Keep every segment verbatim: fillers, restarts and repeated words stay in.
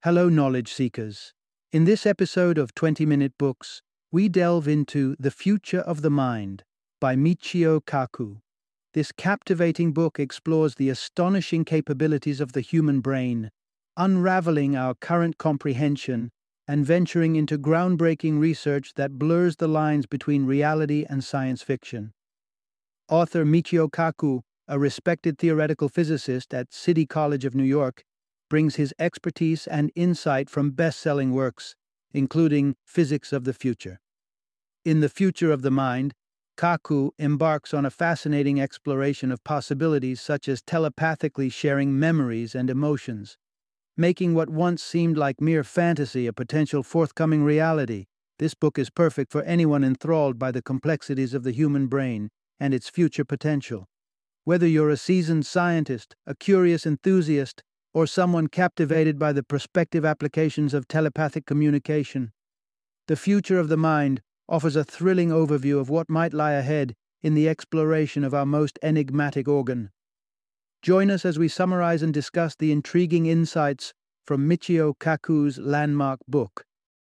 Hello, knowledge seekers. In this episode of twenty minute Books, we delve into The Future of the Mind by Michio Kaku. This captivating book explores the astonishing capabilities of the human brain, unraveling our current comprehension and venturing into groundbreaking research that blurs the lines between reality and science fiction. Author Michio Kaku, a respected theoretical physicist at City College of New York, brings his expertise and insight from best-selling works, including Physics of the Future. In The Future of the Mind, Kaku embarks on a fascinating exploration of possibilities such as telepathically sharing memories and emotions, making what once seemed like mere fantasy a potential forthcoming reality. This book is perfect for anyone enthralled by the complexities of the human brain and its future potential. Whether you're a seasoned scientist, a curious enthusiast, or someone captivated by the prospective applications of telepathic communication, The Future of the Mind offers a thrilling overview of what might lie ahead in the exploration of our most enigmatic organ. Join us as we summarize and discuss the intriguing insights from Michio Kaku's landmark book.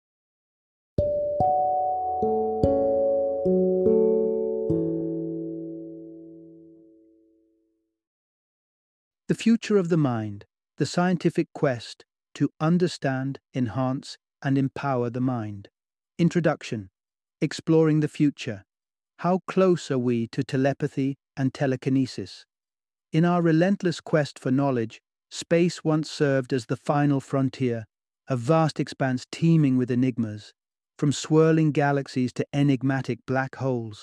The Future of the Mind, the scientific quest to understand, enhance, and empower the mind. Introduction. Exploring the future. How close are we to telepathy and telekinesis? In our relentless quest for knowledge, space once served as the final frontier, a vast expanse teeming with enigmas, from swirling galaxies to enigmatic black holes.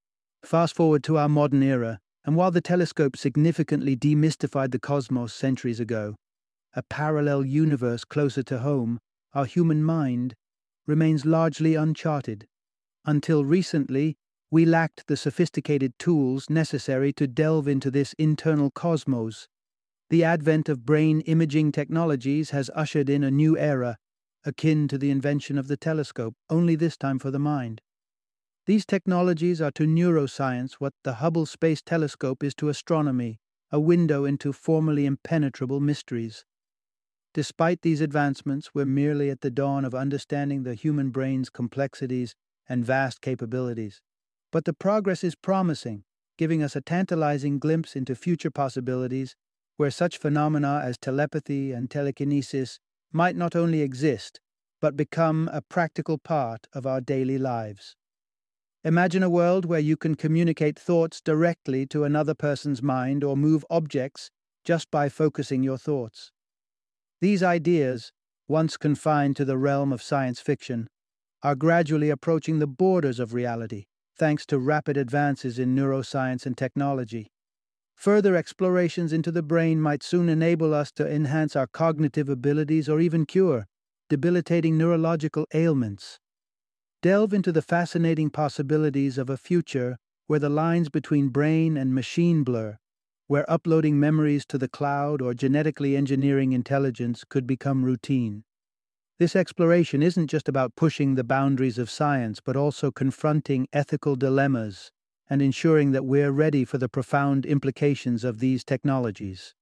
Fast forward to our modern era, and while the telescope significantly demystified the cosmos centuries ago, a parallel universe closer to home, our human mind, remains largely uncharted. Until recently, we lacked the sophisticated tools necessary to delve into this internal cosmos. The advent of brain imaging technologies has ushered in a new era, akin to the invention of the telescope, only this time for the mind. These technologies are to neuroscience what the Hubble Space Telescope is to astronomy, a window into formerly impenetrable mysteries. Despite these advancements, we're merely at the dawn of understanding the human brain's complexities and vast capabilities. But the progress is promising, giving us a tantalizing glimpse into future possibilities where such phenomena as telepathy and telekinesis might not only exist, but become a practical part of our daily lives. Imagine a world where you can communicate thoughts directly to another person's mind or move objects just by focusing your thoughts. These ideas, once confined to the realm of science fiction, are gradually approaching the borders of reality, thanks to rapid advances in neuroscience and technology. Further explorations into the brain might soon enable us to enhance our cognitive abilities or even cure debilitating neurological ailments. Delve into the fascinating possibilities of a future where the lines between brain and machine blur, where uploading memories to the cloud or genetically engineering intelligence could become routine. This exploration isn't just about pushing the boundaries of science, but also confronting ethical dilemmas and ensuring that we're ready for the profound implications of these technologies.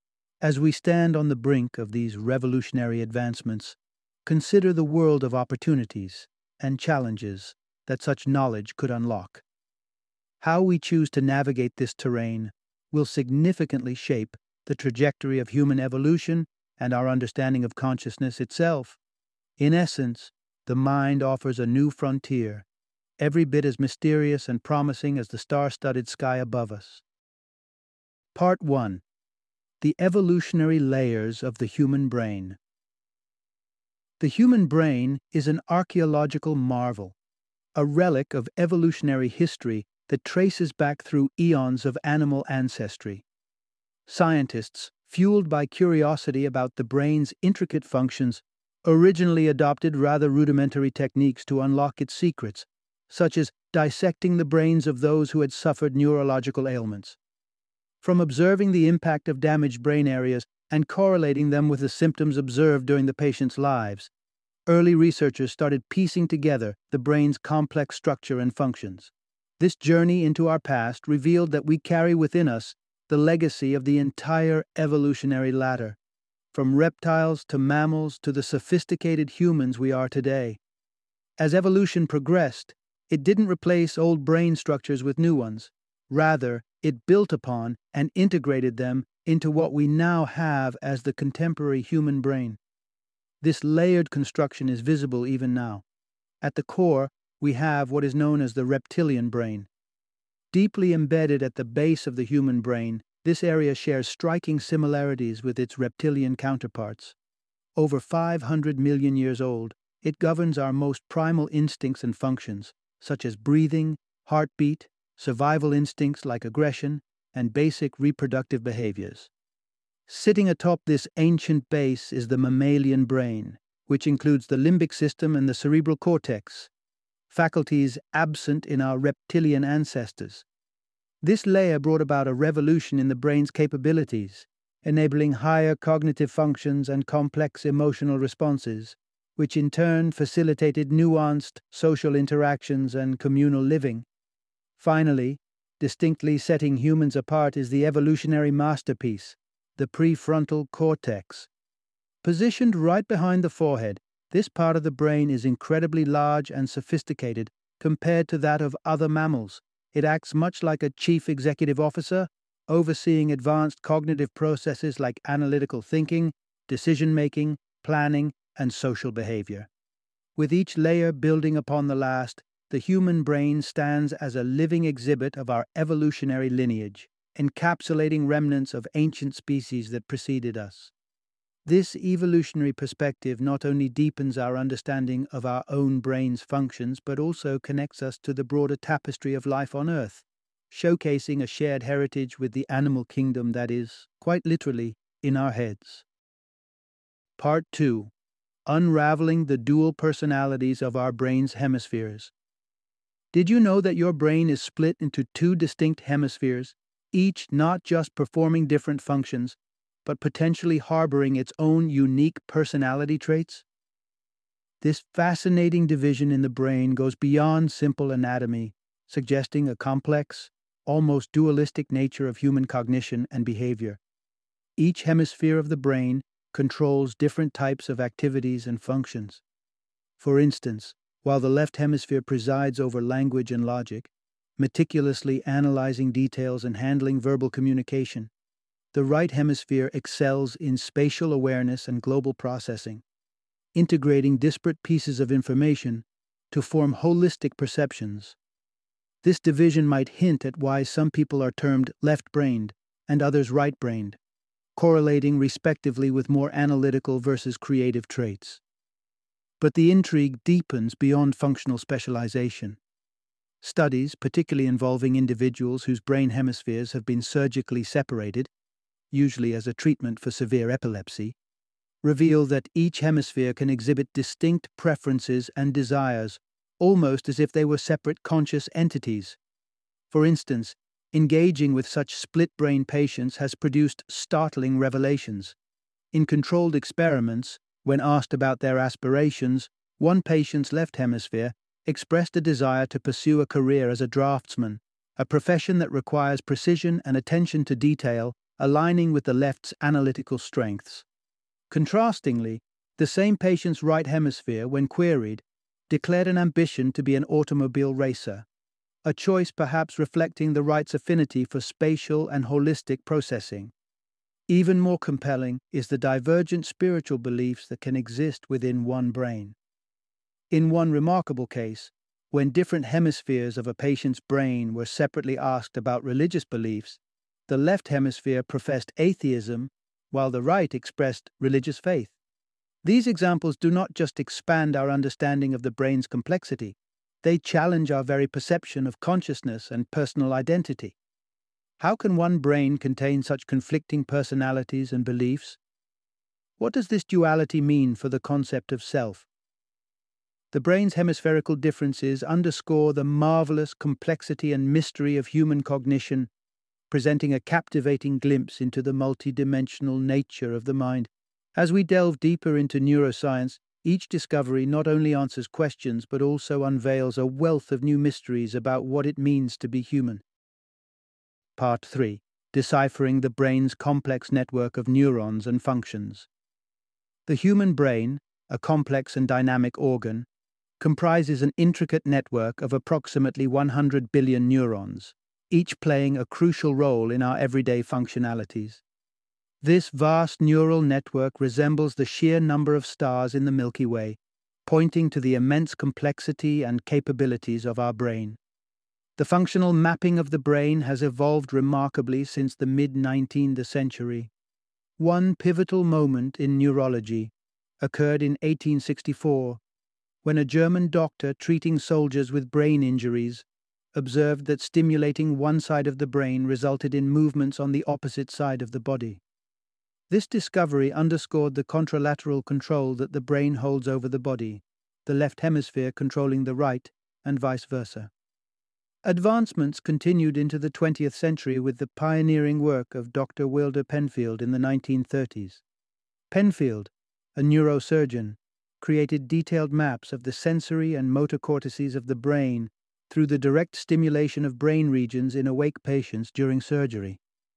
As we stand on the brink of these revolutionary advancements, consider the world of opportunities and challenges that such knowledge could unlock. How we choose to navigate this terrain will significantly shape the trajectory of human evolution and our understanding of consciousness itself. In essence, the mind offers a new frontier, every bit as mysterious and promising as the star-studded sky above us. Part one. The Evolutionary Layers of the Human Brain. The human brain is an archaeological marvel, a relic of evolutionary history that traces back through eons of animal ancestry. Scientists, fueled by curiosity about the brain's intricate functions, originally adopted rather rudimentary techniques to unlock its secrets, such as dissecting the brains of those who had suffered neurological ailments. From observing the impact of damaged brain areas and correlating them with the symptoms observed during the patient's lives, early researchers started piecing together the brain's complex structure and functions. This journey into our past revealed that we carry within us the legacy of the entire evolutionary ladder, from reptiles to mammals to the sophisticated humans we are today. As evolution progressed, it didn't replace old brain structures with new ones. Rather, it built upon and integrated them into what we now have as the contemporary human brain. This layered construction is visible even now. At the core, we have what is known as the reptilian brain. Deeply embedded at the base of the human brain, this area shares striking similarities with its reptilian counterparts. Over five hundred million years old, it governs our most primal instincts and functions, such as breathing, heartbeat, survival instincts like aggression, and basic reproductive behaviors. Sitting atop this ancient base is the mammalian brain, which includes the limbic system and the cerebral cortex, faculties absent in our reptilian ancestors. This layer brought about a revolution in the brain's capabilities, enabling higher cognitive functions and complex emotional responses, which in turn facilitated nuanced social interactions and communal living. Finally, distinctly setting humans apart is the evolutionary masterpiece, the prefrontal cortex. Positioned right behind the forehead, this part of the brain is incredibly large and sophisticated compared to that of other mammals. It acts much like a chief executive officer, overseeing advanced cognitive processes like analytical thinking, decision-making, planning, and social behavior. With each layer building upon the last, the human brain stands as a living exhibit of our evolutionary lineage, encapsulating remnants of ancient species that preceded us. This evolutionary perspective not only deepens our understanding of our own brain's functions, but also connects us to the broader tapestry of life on Earth, showcasing a shared heritage with the animal kingdom that is, quite literally, in our heads. Part two. Unraveling the dual personalities of our brain's hemispheres. Did you know that your brain is split into two distinct hemispheres, each not just performing different functions, but potentially harboring its own unique personality traits? This fascinating division in the brain goes beyond simple anatomy, suggesting a complex, almost dualistic nature of human cognition and behavior. Each hemisphere of the brain controls different types of activities and functions. For instance, while the left hemisphere presides over language and logic, meticulously analyzing details and handling verbal communication, the right hemisphere excels in spatial awareness and global processing, integrating disparate pieces of information to form holistic perceptions. This division might hint at why some people are termed left-brained and others right-brained, correlating respectively with more analytical versus creative traits. But the intrigue deepens beyond functional specialization. Studies, particularly involving individuals whose brain hemispheres have been surgically separated, usually as a treatment for severe epilepsy, reveal that each hemisphere can exhibit distinct preferences and desires, almost as if they were separate conscious entities. For instance, engaging with such split-brain patients has produced startling revelations. In controlled experiments, when asked about their aspirations, one patient's left hemisphere expressed a desire to pursue a career as a draftsman, a profession that requires precision and attention to detail, aligning with the left's analytical strengths. Contrastingly, the same patient's right hemisphere, when queried, declared an ambition to be an automobile racer, a choice perhaps reflecting the right's affinity for spatial and holistic processing. Even more compelling is the divergent spiritual beliefs that can exist within one brain. In one remarkable case, when different hemispheres of a patient's brain were separately asked about religious beliefs, the left hemisphere professed atheism, while the right expressed religious faith. These examples do not just expand our understanding of the brain's complexity, they challenge our very perception of consciousness and personal identity. How can one brain contain such conflicting personalities and beliefs? What does this duality mean for the concept of self? The brain's hemispherical differences underscore the marvelous complexity and mystery of human cognition, presenting a captivating glimpse into the multidimensional nature of the mind. As we delve deeper into neuroscience, each discovery not only answers questions but also unveils a wealth of new mysteries about what it means to be human. Part three. Deciphering the brain's complex network of neurons and functions. The human brain, a complex and dynamic organ, comprises an intricate network of approximately one hundred billion neurons, each playing a crucial role in our everyday functionalities. This vast neural network resembles the sheer number of stars in the Milky Way, pointing to the immense complexity and capabilities of our brain. The functional mapping of the brain has evolved remarkably since the mid-nineteenth century. One pivotal moment in neurology occurred in eighteen sixty-four, when a German doctor treating soldiers with brain injuries observed that stimulating one side of the brain resulted in movements on the opposite side of the body. This discovery underscored the contralateral control that the brain holds over the body, the left hemisphere controlling the right, and vice versa. Advancements continued into the twentieth century with the pioneering work of Doctor Wilder Penfield in the nineteen thirties. Penfield, a neurosurgeon, created detailed maps of the sensory and motor cortices of the brain through the direct stimulation of brain regions in awake patients during surgery.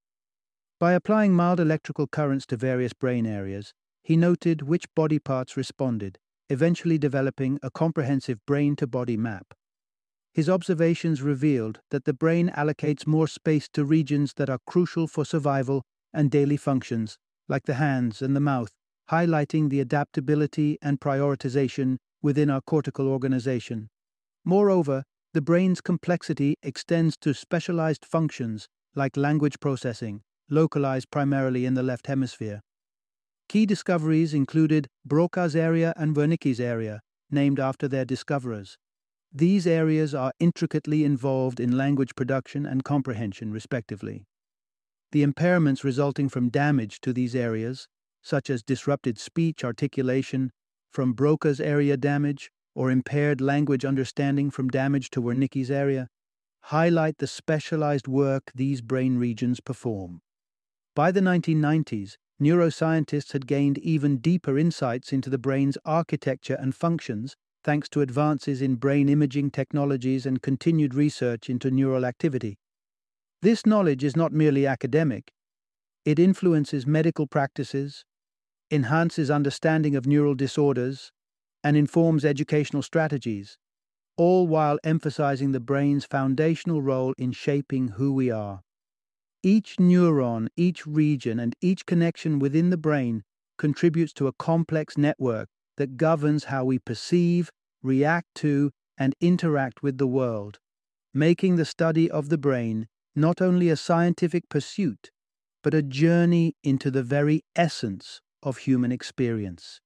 By applying mild electrical currents to various brain areas, he noted which body parts responded, eventually developing a comprehensive brain-to-body map. His observations revealed that the brain allocates more space to regions that are crucial for survival and daily functions, like the hands and the mouth, highlighting the adaptability and prioritization within our cortical organization. Moreover, the brain's complexity extends to specialized functions like language processing, localized primarily in the left hemisphere. Key discoveries included Broca's area and Wernicke's area, named after their discoverers. These areas are intricately involved in language production and comprehension, respectively. The impairments resulting from damage to these areas, such as disrupted speech articulation from Broca's area damage or impaired language understanding from damage to Wernicke's area, highlight the specialized work these brain regions perform. By the nineteen nineties, neuroscientists had gained even deeper insights into the brain's architecture and functions thanks to advances in brain imaging technologies and continued research into neural activity. This knowledge is not merely academic. It influences medical practices, enhances understanding of neural disorders, and informs educational strategies, all while emphasizing the brain's foundational role in shaping who we are. Each neuron, each region, and each connection within the brain contributes to a complex network that governs how we perceive, react to, and interact with the world, making the study of the brain not only a scientific pursuit, but a journey into the very essence of human experience.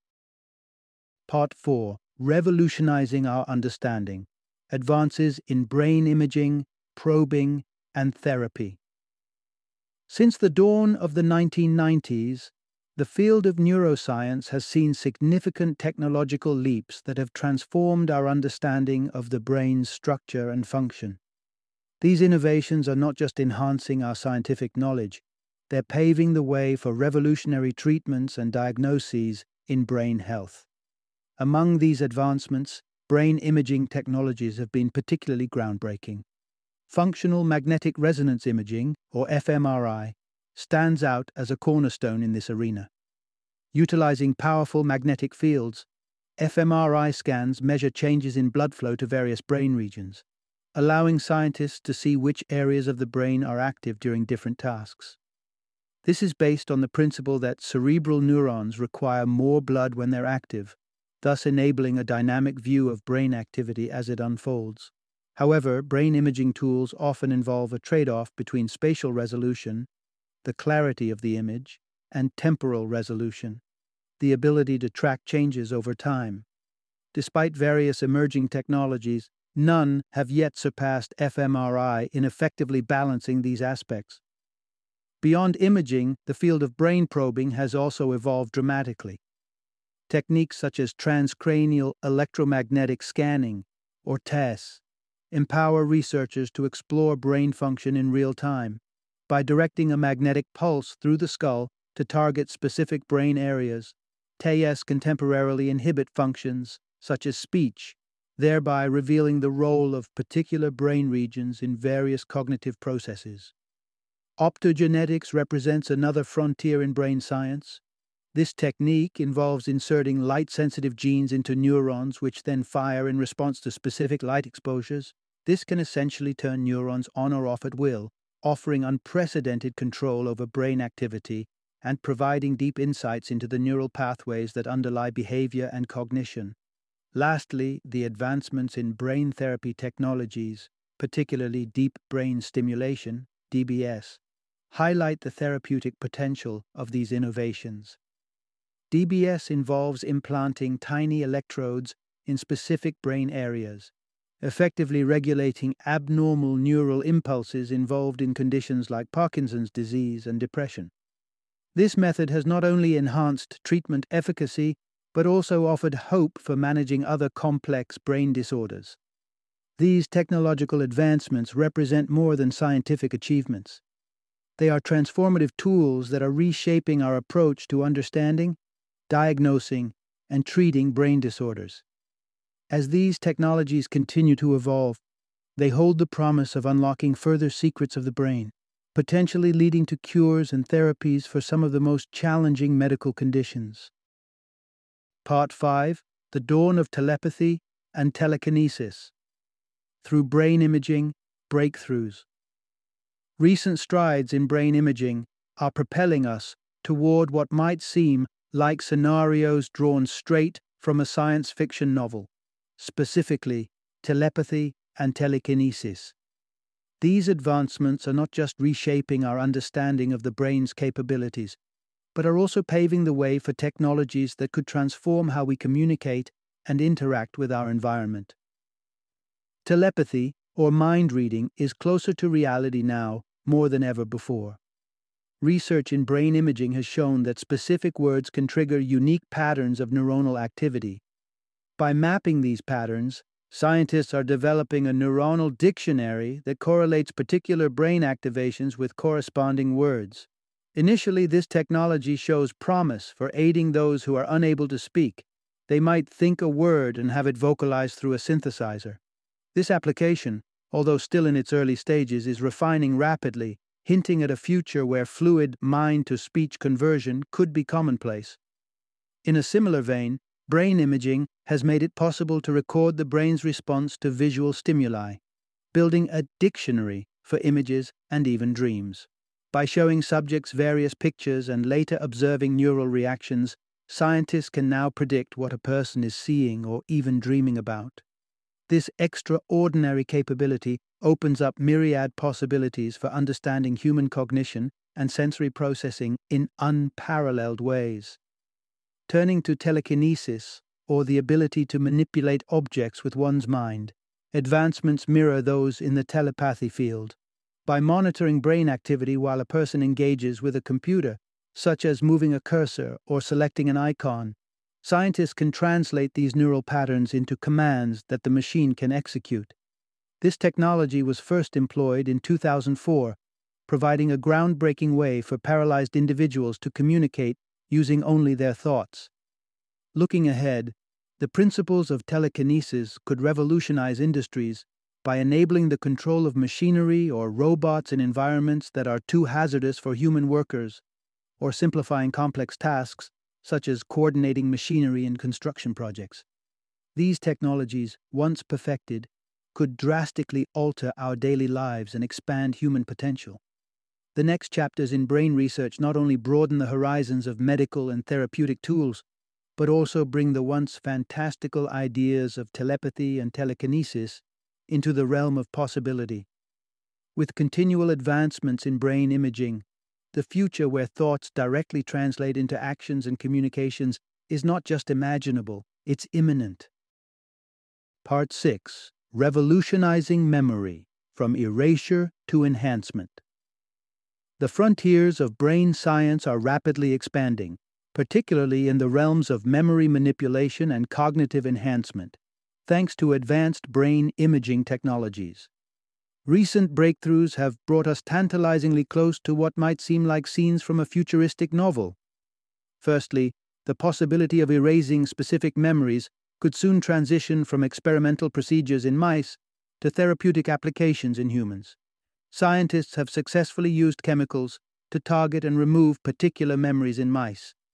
Part four. Revolutionizing our understanding. Advances in brain imaging, probing, and therapy. Since the dawn of the nineteen nineties, the field of neuroscience has seen significant technological leaps that have transformed our understanding of the brain's structure and function. These innovations are not just enhancing our scientific knowledge, they're paving the way for revolutionary treatments and diagnoses in brain health. Among these advancements, brain imaging technologies have been particularly groundbreaking. Functional magnetic resonance imaging, or F M R I, stands out as a cornerstone in this arena. Utilizing powerful magnetic fields, F M R I scans measure changes in blood flow to various brain regions, allowing scientists to see which areas of the brain are active during different tasks. This is based on the principle that cerebral neurons require more blood when they're active, thus enabling a dynamic view of brain activity as it unfolds. However, brain imaging tools often involve a trade-off between spatial resolution, the clarity of the image, and temporal resolution, the ability to track changes over time. Despite various emerging technologies, none have yet surpassed F M R I in effectively balancing these aspects. Beyond imaging, the field of brain probing has also evolved dramatically. Techniques such as transcranial electromagnetic scanning, or T E S, empower researchers to explore brain function in real time by directing a magnetic pulse through the skull to target specific brain areas. T E S can temporarily inhibit functions such as speech, thereby revealing the role of particular brain regions in various cognitive processes. Optogenetics represents another frontier in brain science. This technique involves inserting light-sensitive genes into neurons which then fire in response to specific light exposures. This can essentially turn neurons on or off at will, offering unprecedented control over brain activity and providing deep insights into the neural pathways that underlie behavior and cognition. Lastly, the advancements in brain therapy technologies, particularly deep brain stimulation, D B S, highlight the therapeutic potential of these innovations. D B S involves implanting tiny electrodes in specific brain areas, effectively regulating abnormal neural impulses involved in conditions like Parkinson's disease and depression. This method has not only enhanced treatment efficacy, but also offered hope for managing other complex brain disorders. These technological advancements represent more than scientific achievements. They are transformative tools that are reshaping our approach to understanding, diagnosing, and treating brain disorders. As these technologies continue to evolve, they hold the promise of unlocking further secrets of the brain, potentially leading to cures and therapies for some of the most challenging medical conditions. Part five. The Dawn of Telepathy and Telekinesis. Through brain imaging, breakthroughs. Recent strides in brain imaging are propelling us toward what might seem like scenarios drawn straight from a science fiction novel, specifically telepathy and telekinesis. These advancements are not just reshaping our understanding of the brain's capabilities, but are also paving the way for technologies that could transform how we communicate and interact with our environment. Telepathy, or mind reading, is closer to reality now more than ever before. Research in brain imaging has shown that specific words can trigger unique patterns of neuronal activity. By mapping these patterns, scientists are developing a neuronal dictionary that correlates particular brain activations with corresponding words. Initially, this technology shows promise for aiding those who are unable to speak. They might think a word and have it vocalized through a synthesizer. This application, although still in its early stages, is refining rapidly, hinting at a future where fluid mind-to-speech conversion could be commonplace. In a similar vein, brain imaging has made it possible to record the brain's response to visual stimuli, building a dictionary for images and even dreams. By showing subjects various pictures and later observing neural reactions, scientists can now predict what a person is seeing or even dreaming about. This extraordinary capability opens up myriad possibilities for understanding human cognition and sensory processing in unparalleled ways. Turning to telekinesis, or the ability to manipulate objects with one's mind, advancements mirror those in the telepathy field. By monitoring brain activity while a person engages with a computer, such as moving a cursor or selecting an icon, scientists can translate these neural patterns into commands that the machine can execute. This technology was first employed in two thousand four, providing a groundbreaking way for paralyzed individuals to communicate using only their thoughts. Looking ahead, the principles of telekinesis could revolutionize industries by enabling the control of machinery or robots in environments that are too hazardous for human workers, or simplifying complex tasks such as coordinating machinery in construction projects. These technologies, once perfected, could drastically alter our daily lives and expand human potential. The next chapters in brain research not only broaden the horizons of medical and therapeutic tools, but also bring the once fantastical ideas of telepathy and telekinesis into the realm of possibility. With continual advancements in brain imaging, the future where thoughts directly translate into actions and communications is not just imaginable, it's imminent. Part six. Revolutionizing Memory, from Erasure to Enhancement. The frontiers of brain science are rapidly expanding, particularly in the realms of memory manipulation and cognitive enhancement, thanks to advanced brain imaging technologies. Recent breakthroughs have brought us tantalizingly close to what might seem like scenes from a futuristic novel. Firstly, the possibility of erasing specific memories could soon transition from experimental procedures in mice to therapeutic applications in humans. Scientists have successfully used chemicals to target and remove particular memories in mice,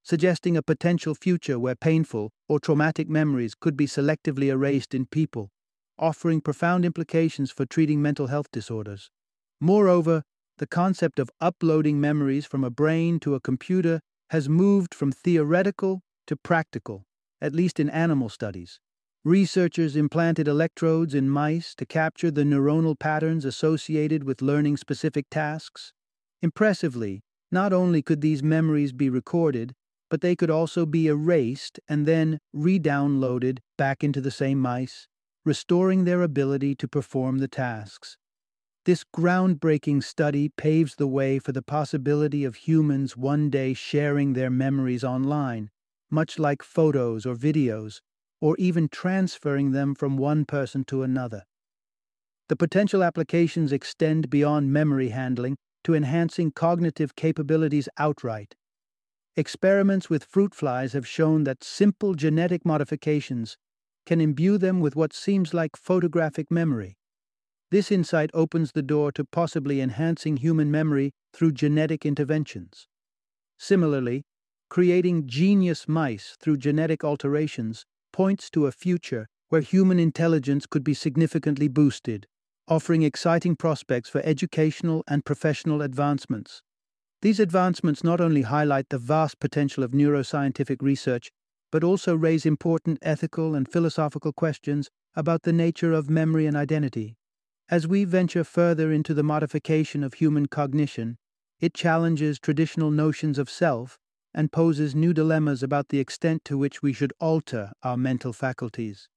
suggesting a potential future where painful or traumatic memories could be selectively erased in people, offering profound implications for treating mental health disorders. Moreover, the concept of uploading memories from a brain to a computer has moved from theoretical to practical, at least in animal studies. Researchers implanted electrodes in mice to capture the neuronal patterns associated with learning specific tasks. Impressively, not only could these memories be recorded, but they could also be erased and then re-downloaded back into the same mice, restoring their ability to perform the tasks. This groundbreaking study paves the way for the possibility of humans one day sharing their memories online, much like photos or videos, or even transferring them from one person to another. The potential applications extend beyond memory handling to enhancing cognitive capabilities outright. Experiments with fruit flies have shown that simple genetic modifications can imbue them with what seems like photographic memory. This insight opens the door to possibly enhancing human memory through genetic interventions. Similarly, creating genius mice through genetic alterations points to a future where human intelligence could be significantly boosted, offering exciting prospects for educational and professional advancements. These advancements not only highlight the vast potential of neuroscientific research, but also raise important ethical and philosophical questions about the nature of memory and identity. As we venture further into the modification of human cognition, it challenges traditional notions of self and poses new dilemmas about the extent to which we should alter our mental faculties.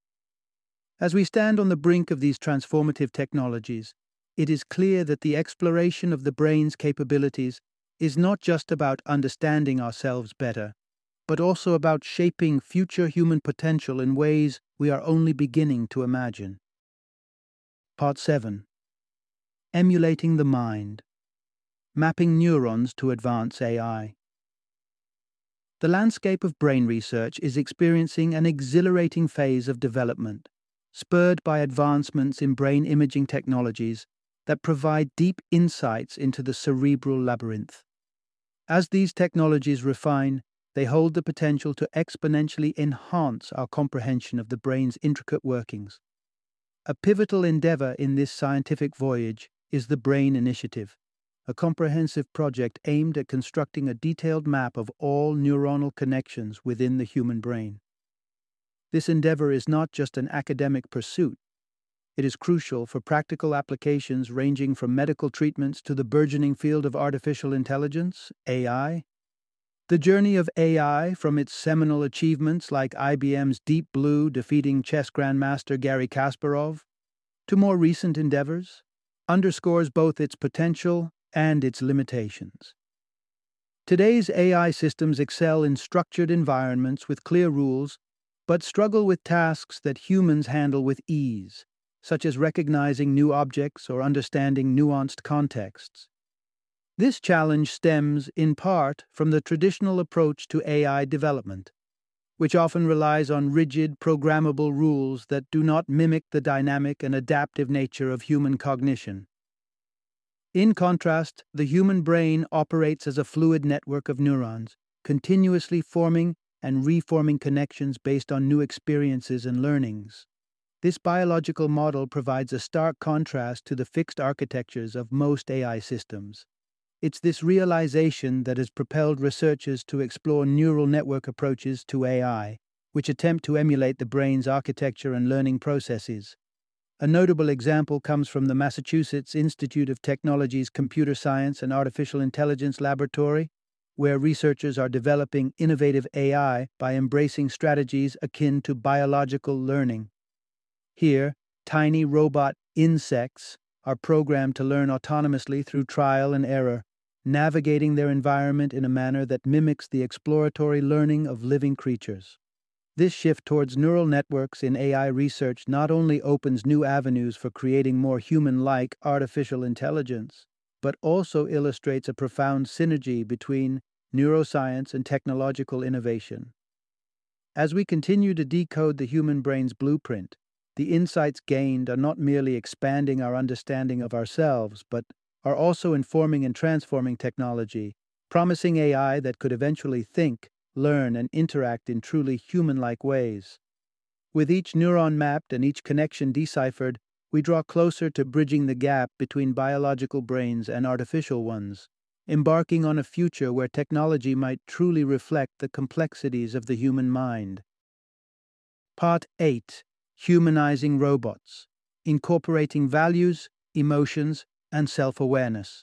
As we stand on the brink of these transformative technologies, it is clear that the exploration of the brain's capabilities is not just about understanding ourselves better, but also about shaping future human potential in ways we are only beginning to imagine. Part seven. Emulating the Mind. Mapping Neurons to Advance A I. The landscape of brain research is experiencing an exhilarating phase of development, spurred by advancements in brain imaging technologies that provide deep insights into the cerebral labyrinth. As these technologies refine, they hold the potential to exponentially enhance our comprehension of the brain's intricate workings. A pivotal endeavor in this scientific voyage is the Brain Initiative, a comprehensive project aimed at constructing a detailed map of all neuronal connections within the human brain. This endeavor is not just an academic pursuit. It is crucial for practical applications ranging from medical treatments to the burgeoning field of artificial intelligence, A I. The journey of A I, from its seminal achievements like I B M's Deep Blue defeating chess grandmaster Garry Kasparov, to more recent endeavors, underscores both its potential and its limitations. Today's A I systems excel in structured environments with clear rules, but struggle with tasks that humans handle with ease, such as recognizing new objects or understanding nuanced contexts. This challenge stems, in part, from the traditional approach to A I development, which often relies on rigid, programmable rules that do not mimic the dynamic and adaptive nature of human cognition. In contrast, the human brain operates as a fluid network of neurons, continuously forming and reforming connections based on new experiences and learnings. This biological model provides a stark contrast to the fixed architectures of most A I systems. It's this realization that has propelled researchers to explore neural network approaches to A I, which attempt to emulate the brain's architecture and learning processes. A notable example comes from the Massachusetts Institute of Technology's Computer Science and Artificial Intelligence Laboratory, where researchers are developing innovative A I by embracing strategies akin to biological learning. Here, tiny robot insects are programmed to learn autonomously through trial and error, navigating their environment in a manner that mimics the exploratory learning of living creatures. This shift towards neural networks in A I research not only opens new avenues for creating more human-like artificial intelligence, but also illustrates a profound synergy between neuroscience and technological innovation. As we continue to decode the human brain's blueprint, the insights gained are not merely expanding our understanding of ourselves, but are also informing and transforming technology, promising A I that could eventually think, learn, and interact in truly human-like ways. With each neuron mapped and each connection deciphered, we draw closer to bridging the gap between biological brains and artificial ones, embarking on a future where technology might truly reflect the complexities of the human mind. Part eight. Humanizing Robots, Incorporating Values, Emotions, and Self-Awareness.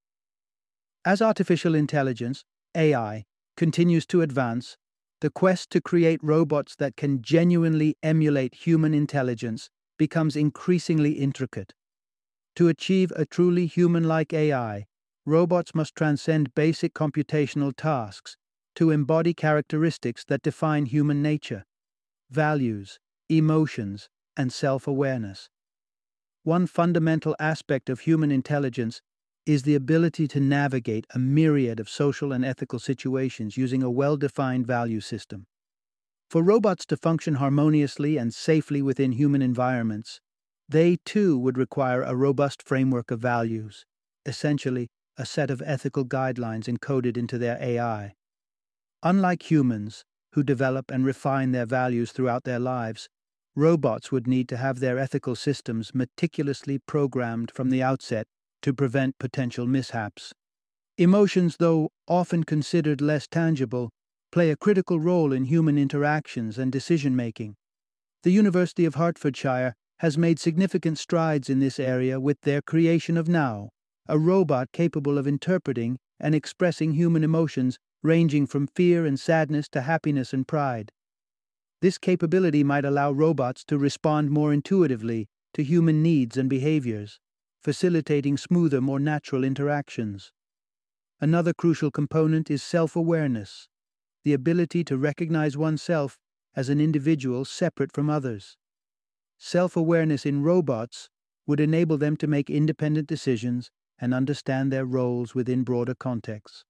As artificial intelligence, A I, continues to advance, the quest to create robots that can genuinely emulate human intelligence becomes increasingly intricate. To achieve a truly human-like A I, robots must transcend basic computational tasks to embody characteristics that define human nature: values, emotions, and self-awareness. One fundamental aspect of human intelligence is the ability to navigate a myriad of social and ethical situations using a well-defined value system. For robots to function harmoniously and safely within human environments, they too would require a robust framework of values, essentially a set of ethical guidelines encoded into their A I. Unlike humans, who develop and refine their values throughout their lives, robots would need to have their ethical systems meticulously programmed from the outset to prevent potential mishaps. Emotions, though often considered less tangible, play a critical role in human interactions and decision-making. The University of Hertfordshire has made significant strides in this area with their creation of Now, a robot capable of interpreting and expressing human emotions ranging from fear and sadness to happiness and pride. This capability might allow robots to respond more intuitively to human needs and behaviors, facilitating smoother, more natural interactions. Another crucial component is self-awareness, the ability to recognize oneself as an individual separate from others. Self-awareness in robots would enable them to make independent decisions and understand their roles within broader contexts.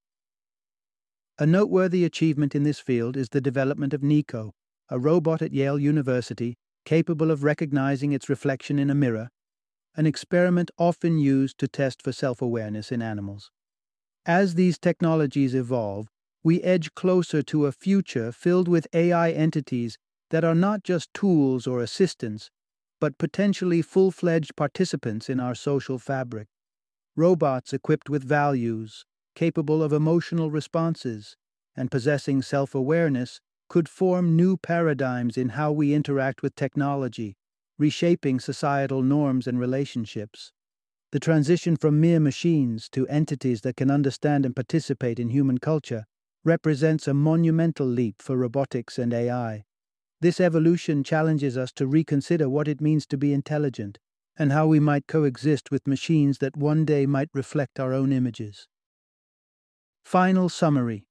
A noteworthy achievement in this field is the development of Nico, a robot at Yale University capable of recognizing its reflection in a mirror, an experiment often used to test for self-awareness in animals. As these technologies evolve, we edge closer to a future filled with A I entities that are not just tools or assistants, but potentially full-fledged participants in our social fabric. Robots equipped with values, capable of emotional responses, and possessing self-awareness could form new paradigms in how we interact with technology, reshaping societal norms and relationships. The transition from mere machines to entities that can understand and participate in human culture represents a monumental leap for robotics and A I. This evolution challenges us to reconsider what it means to be intelligent and how we might coexist with machines that one day might reflect our own images. Final summary.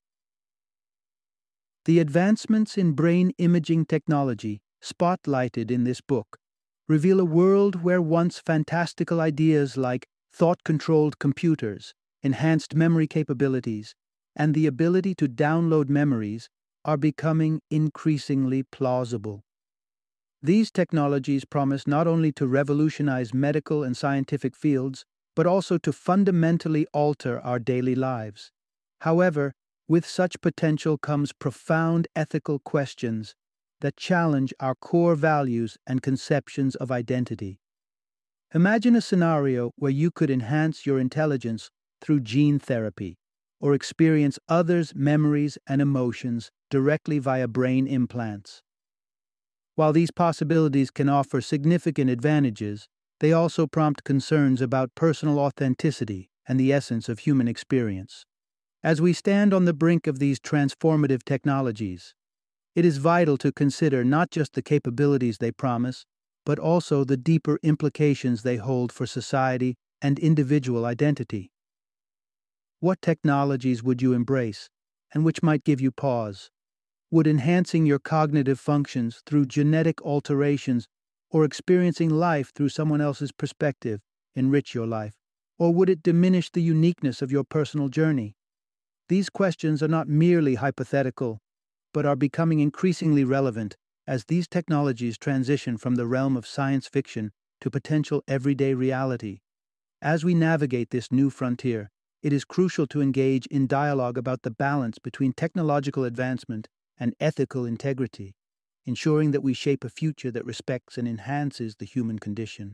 The advancements in brain imaging technology, spotlighted in this book, reveal a world where once fantastical ideas like thought-controlled computers, enhanced memory capabilities, and the ability to download memories are becoming increasingly plausible. These technologies promise not only to revolutionize medical and scientific fields, but also to fundamentally alter our daily lives. However, with such potential comes profound ethical questions that challenge our core values and conceptions of identity. Imagine a scenario where you could enhance your intelligence through gene therapy, or experience others' memories and emotions directly via brain implants. While these possibilities can offer significant advantages, they also prompt concerns about personal authenticity and the essence of human experience. As we stand on the brink of these transformative technologies, it is vital to consider not just the capabilities they promise, but also the deeper implications they hold for society and individual identity. What technologies would you embrace, and which might give you pause? Would enhancing your cognitive functions through genetic alterations or experiencing life through someone else's perspective enrich your life, or would it diminish the uniqueness of your personal journey? These questions are not merely hypothetical, but are becoming increasingly relevant as these technologies transition from the realm of science fiction to potential everyday reality. As we navigate this new frontier, it is crucial to engage in dialogue about the balance between technological advancement and ethical integrity, ensuring that we shape a future that respects and enhances the human condition.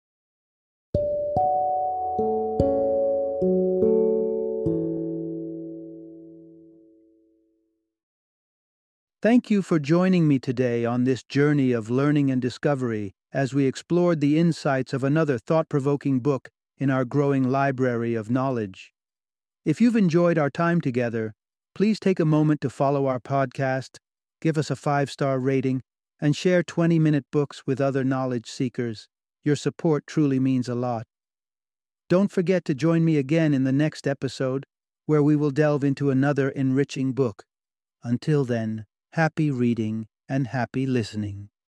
Thank you for joining me today on this journey of learning and discovery as we explored the insights of another thought-provoking book in our growing library of knowledge. If you've enjoyed our time together, please take a moment to follow our podcast, give us a five-star rating, and share twenty-minute books with other knowledge seekers. Your support truly means a lot. Don't forget to join me again in the next episode, where we will delve into another enriching book. Until then, happy reading and happy listening.